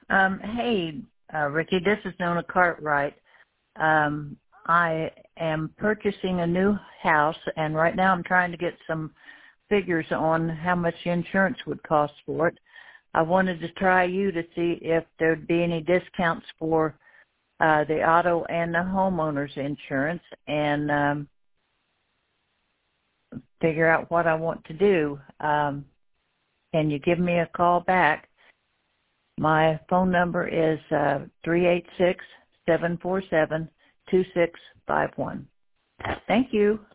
Hey, Ricky, this is Nona Cartwright. I am purchasing a new house, and right now I'm trying to get some figures on how much insurance would cost for it. I wanted to try you to see if there'd be any discounts for the auto and the homeowner's insurance, and figure out what I want to do. Can you give me a call back? My phone number is 386-747-2651. Thank you.